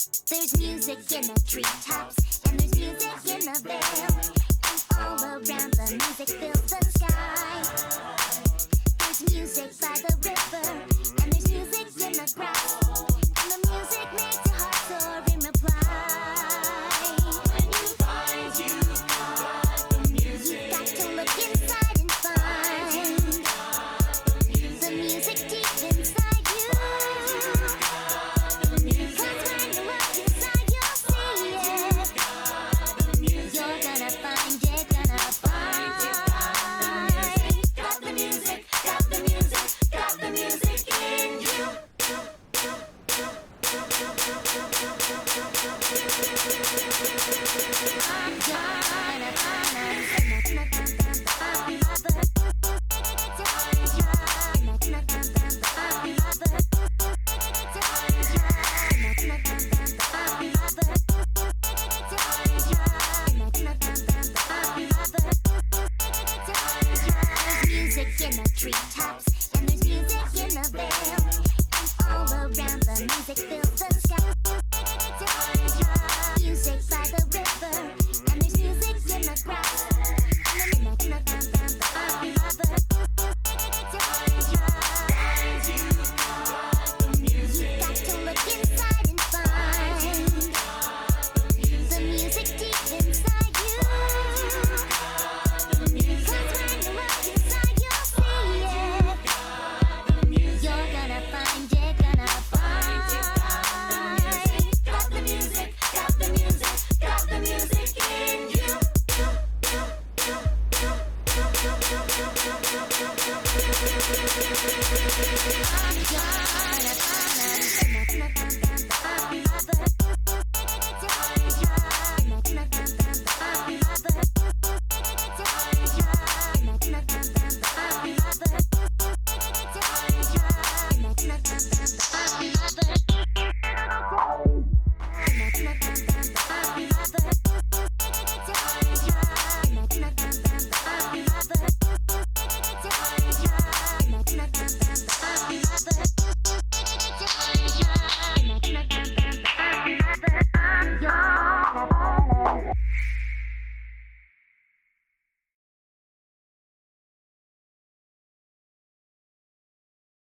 There's music in the treetops, and there's music in the vale, and all around the music fills the sky. There's music by the river, and there's music in the grass, and the music makes